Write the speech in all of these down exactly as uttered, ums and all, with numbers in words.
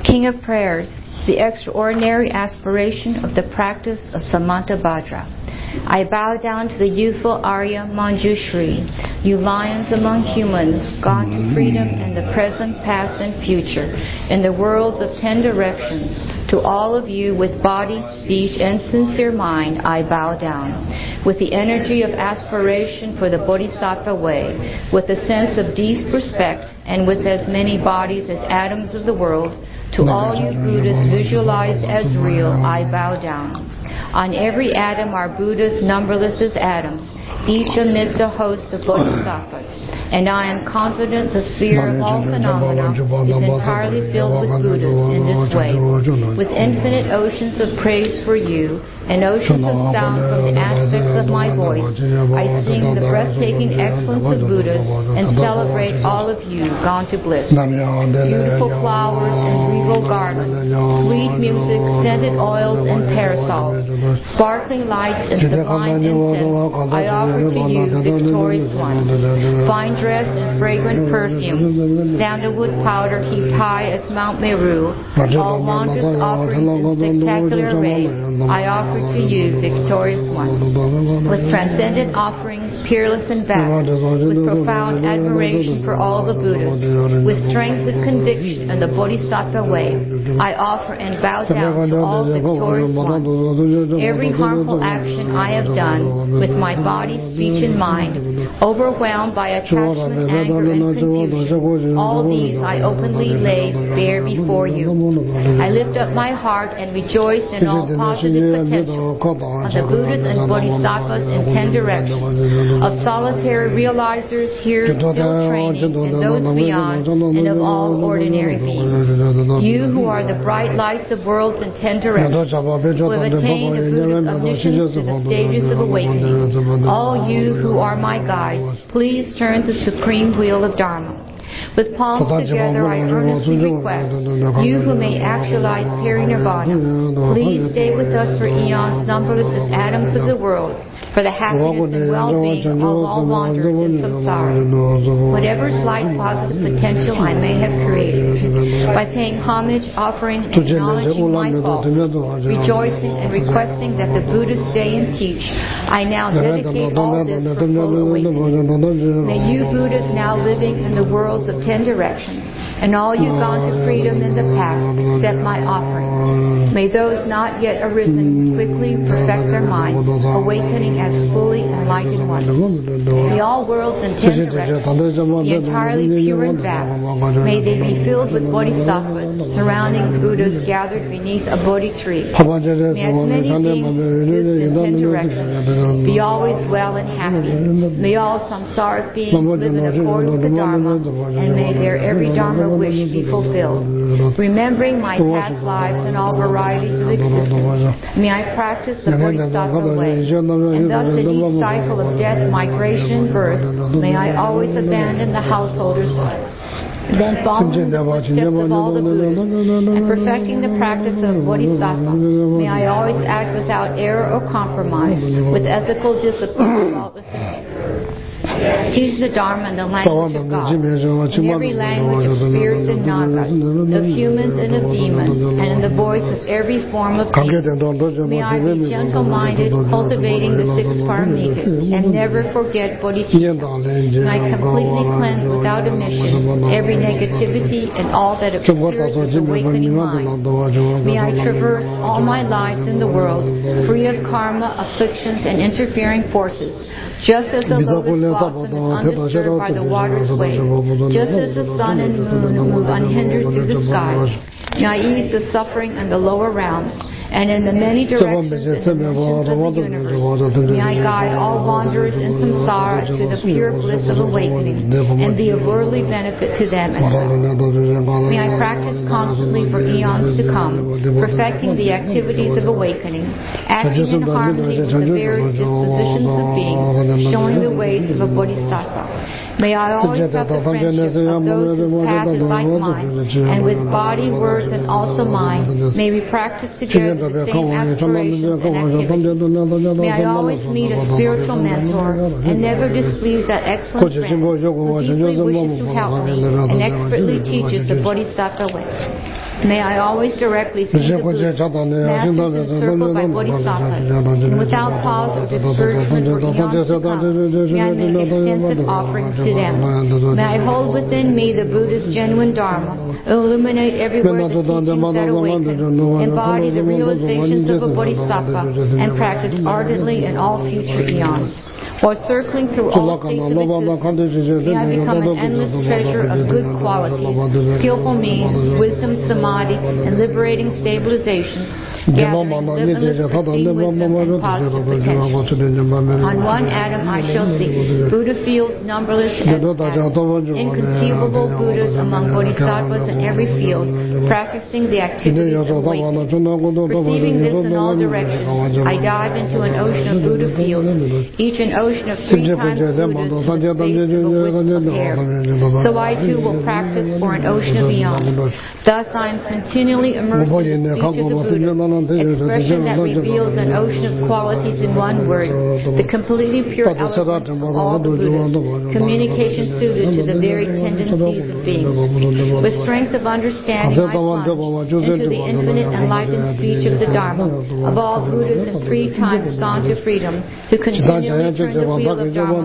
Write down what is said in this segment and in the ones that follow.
King of Prayers, the extraordinary aspiration of the practice of Samantabhadra. I bow down to the youthful Arya Manjushri, you lions among humans, gone to freedom in the present, past, and future, in the worlds of ten directions. To all of you with body, speech, and sincere mind, I bow down. With the energy of aspiration for the Bodhisattva way, with a sense of deep respect, and with as many bodies as atoms of the world, to all you Buddhas visualized as real, I bow down. On every atom are Buddhas numberless as atoms, each amidst a host of bodhisattvas. And I am confident the sphere of all phenomena is entirely filled with Buddhas in this way. With infinite oceans of praise for you, and oceans of sound from the aspects of my voice, I sing the breathtaking excellence of Buddhas and celebrate all of you gone to bliss. Beautiful flowers and regal garlands, sweet music, scented oils and parasols, sparkling lights and sublime incense, I offer to you, victorious ones. Fine dress and fragrant perfumes, sandalwood powder heaped high as Mount Meru, all wondrous offerings in spectacular array, I offer to you, victorious ones. With transcendent offerings, peerless and vast, with profound admiration for all the Buddhas, with strength of conviction in the Bodhisattva way, I offer and bow down to all victorious ones. Every harmful action I have done, with my body, speech, and mind, overwhelmed by attachment, anger, and confusion, all these I openly lay bare before you. I lift up my heart and rejoice in all positive potential of the Buddhas and Bodhisattvas in ten directions, of solitary realizers here still training, and those beyond, and of all ordinary beings. You who are the bright lights of worlds in ten directions, who have attained a Buddha's omniscience to the stages of awakening, all you who are my guides, please turn the supreme wheel of Dharma. With palms together, I earnestly request, you who may actualize Parinirvana, please stay with us for eons numberless as atoms of the world, for the happiness and well-being of all wanderers in samsara. Whatever slight positive potential I may have created, by paying homage, offering, and acknowledging my faults, rejoicing and requesting that the Buddhas stay and teach, I now dedicate all this for full awakening. May you Buddhas now living in the worlds of ten directions, and all you gone to freedom in the past, accept my offering. May those not yet arisen quickly perfect their minds, awakening as fully enlightened ones. May all worlds in ten directions be entirely pure and vast. May they be filled with bodhisattvas, surrounding Buddhas gathered beneath a bodhi tree. May as many beings exist in ten directions be always well and happy. May all samsaric beings live in accord with the Dharma, and may their every Dharma wish be fulfilled. Remembering my past lives and all varieties of existence, may I practice the Bodhisattva way, and thus in each cycle of death, migration, and birth, may I always abandon the householder's life. Then following the footsteps of all the Buddhas, and perfecting the practice of Bodhisattva, may I always act without error or compromise, with ethical discipline, faultlessness. Teach the Dharma in the language of God, in every language of spirits and nagas, of humans and of demons, and in the voice of every form of being. May I be gentle-minded, cultivating the six paramitas, and never forget bodhicitta. May I completely cleanse without omission every negativity and all that obscures the awakening mind. May I traverse all my lives in the world, free of karma, afflictions, and interfering forces, just as the lotus blossom is undisturbed by the water's wave, just as the sun and moon move unhindered through the sky. May I ease the suffering in the lower realms, and in the many directions and dimensions of the universe, may I guide all wanderers in samsara to the pure bliss of awakening, and be of worldly benefit to them as well. May I practice constantly for eons to come, perfecting the activities of awakening, acting in harmony with the various dispositions of beings, showing the ways of a bodhisattva. May I always have the friendship of those whose path is like mine, and with body, words, and also mind, may we practice together the same aspirations and activities. May I always meet a spiritual mentor, and never displease that excellent friend who deeply wishes to help me and expertly teaches the Bodhisattva way. May I always directly see the Buddha, masters encircled by bodhisattvas, and without pause or discouragement or eons to come, may I make extensive offerings to them. May I hold within me the Buddha's genuine Dharma, illuminate everywhere the teachings that awaken, embody the realizations of a bodhisattva, and practice ardently in all future eons. While circling through all states of existence, may I become an endless treasure of good qualities, skillful means, wisdom, samadhi, and liberating stabilizations, gathering limitless pristine wisdom and positive potential. On one atom I shall see Buddha fields numberless as atoms, inconceivable Buddhas among bodhisattvas in every field, practicing the activities of awakening. Perceiving this in all directions, I dive into an ocean of Buddha fields, each an ocean of three times Buddhas in the space of a wisp of air. So I too will practice for an ocean of eons. Thus I am continually immersed in the speech of the Buddha, expression that reveals an ocean of qualities in one word, the completely pure eloquence of all the Buddhas, communication suited to the very tendencies of beings. With strength of understanding I plunge into the infinite enlightened speech of the Dharma, of all Buddhas and three times gone to freedom, who continually turn the wheel of Dharma.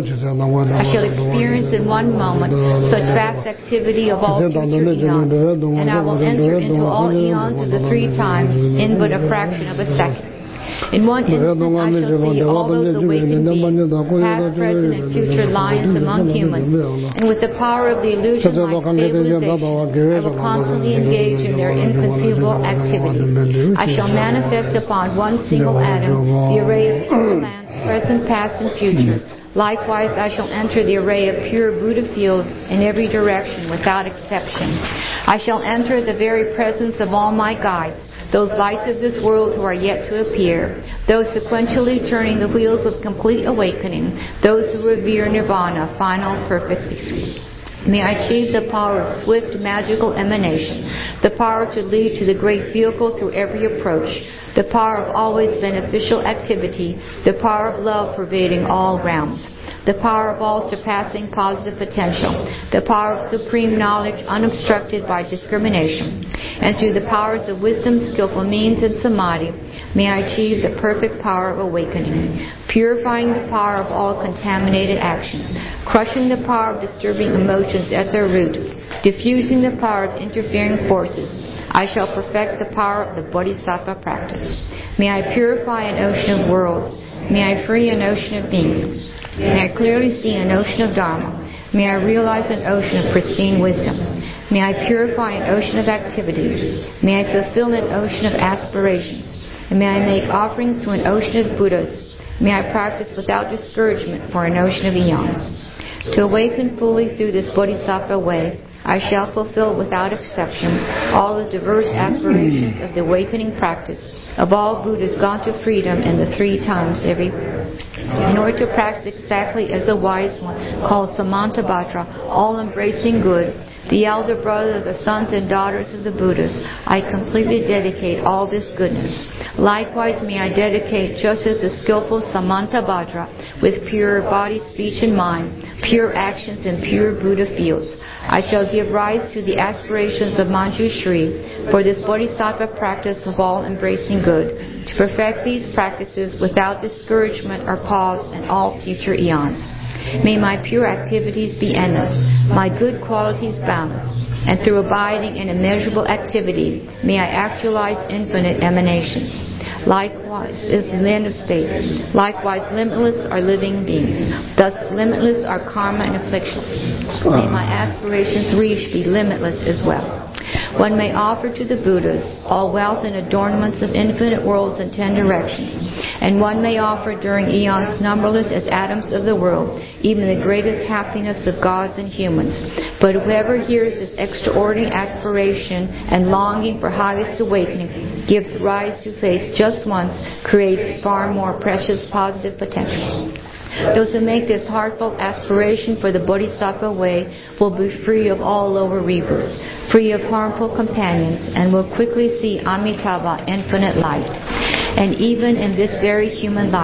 I shall experience in one moment such vast activity of all future eons, and I will enter into all eons of the three times in but a fraction of a second. In one instant I shall see all those awakened beings, past, present, and future lions among humans, and with the power of the illusion like stabilization, I will constantly engage in their inconceivable activity. I shall manifest upon one single atom the array of lands, present, past, and future. Likewise, I shall enter the array of pure Buddha fields in every direction without exception. I shall enter the very presence of all my guides, those lights of this world who are yet to appear, those sequentially turning the wheels of complete awakening, those who revere nirvana, final perfect peace. May I achieve the power of swift magical emanation, the power to lead to the great vehicle through every approach, the power of always beneficial activity, the power of love pervading all realms, the power of all surpassing positive potential, the power of supreme knowledge unobstructed by discrimination, and through the powers of wisdom, skillful means, and samadhi, may I achieve the perfect power of awakening, purifying the power of all contaminated actions, crushing the power of disturbing emotions at their root, diffusing the power of interfering forces. I shall perfect the power of the bodhisattva practice. May I purify an ocean of worlds. May I free an ocean of beings. May I clearly see an ocean of Dharma. May I realize an ocean of pristine wisdom. May I purify an ocean of activities. May I fulfill an ocean of aspirations. And may I make offerings to an ocean of Buddhas. May I practice without discouragement for an ocean of eons. To awaken fully through this bodhisattva way, I shall fulfill without exception all the diverse aspirations of the awakening practice of all Buddhas gone to freedom in the three times everywhere. In order to practice exactly as a wise one called Samantabhadra, all-embracing good, the elder brother of the sons and daughters of the Buddhas, I completely dedicate all this goodness. Likewise may I dedicate just as the skillful Samantabhadra with pure body, speech, and mind, pure actions, and pure Buddha fields. I shall give rise to the aspirations of Manjushri for this bodhisattva practice of all-embracing good, to perfect these practices without discouragement or pause in all future eons. May my pure activities be endless, my good qualities boundless, and through abiding in immeasurable activity, may I actualize infinite emanations. Likewise is the end of space. Likewise limitless are living beings. Thus limitless are karma and afflictions. May my aspirations reach be limitless as well. One may offer to the Buddhas all wealth and adornments of infinite worlds in ten directions, and one may offer during eons numberless as atoms of the world even the greatest happiness of gods and humans. But whoever hears this extraordinary aspiration and longing for highest awakening, gives rise to faith just once, creates far more precious positive potential. Those who make this heartfelt aspiration for the Bodhisattva way will be free of all lower rebirths, free of harmful companions, and will quickly see Amitabha, infinite light. And even in this very human life,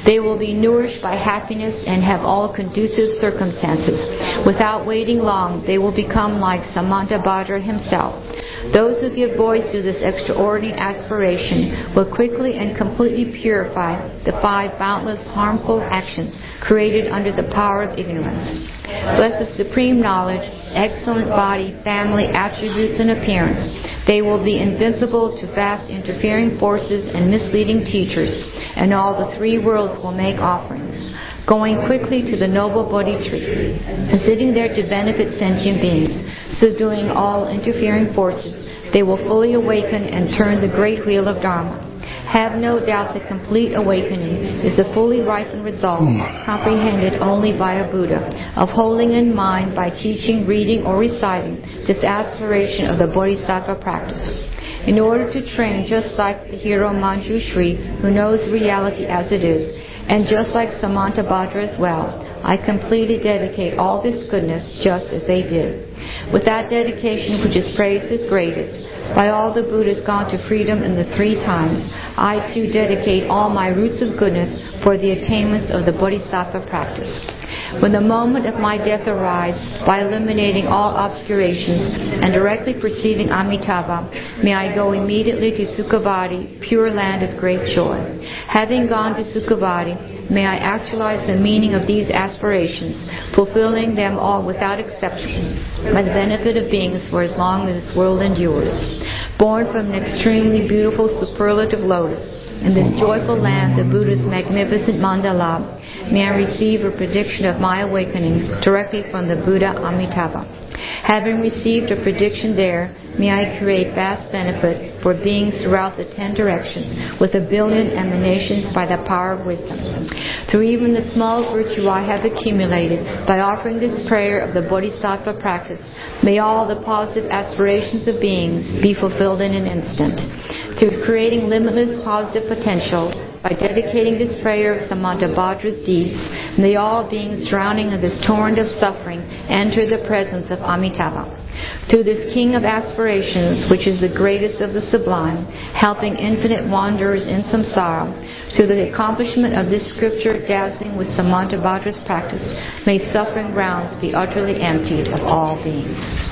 They will be nourished by happiness and have all conducive circumstances. Without waiting long, they will become like Samantabhadra himself. Those who give voice to this extraordinary aspiration will quickly and completely purify the five boundless harmful actions created under the power of ignorance. Bless the supreme knowledge, excellent body, family, attributes, and appearance. They will be invincible to vast interfering forces and misleading teachers, and all the three worlds will make offerings. Going quickly to the noble Bodhi tree, and sitting there to benefit sentient beings, subduing all interfering forces, they will fully awaken and turn the great wheel of Dharma. Have no doubt that complete awakening is a fully ripened result, comprehended only by a Buddha, of holding in mind by teaching, reading, or reciting this aspiration of the Bodhisattva practice. In order to train just like the hero Manjushri, who knows reality as it is, and just like Samantabhadra as well, I completely dedicate all this goodness just as they did. With that dedication which is praised as greatest, by all the Buddhas gone to freedom in the three times, I too dedicate all my roots of goodness for the attainments of the Bodhisattva practice. When the moment of my death arrives, by eliminating all obscurations and directly perceiving Amitabha, may I go immediately to Sukhavati, pure land of great joy. Having gone to Sukhavati, may I actualize the meaning of these aspirations, fulfilling them all without exception, by the benefit of beings for as long as this world endures. Born from an extremely beautiful superlative lotus, in this joyful land, the Buddha's magnificent mandala, may I receive a prediction of my awakening directly from the Buddha Amitabha. Having received a prediction there, may I create vast benefit for beings throughout the ten directions with a billion emanations by the power of wisdom. Through even the small virtue I have accumulated by offering this prayer of the Bodhisattva practice, may all the positive aspirations of beings be fulfilled in an instant. Through creating limitless positive potential, by dedicating this prayer of Samantabhadra's deeds, may all beings drowning in this torrent of suffering enter the presence of Amitabha. Through this king of aspirations, which is the greatest of the sublime, helping infinite wanderers in samsara, through the accomplishment of this scripture dazzling with Samantabhadra's practice, may suffering grounds be utterly emptied of all beings.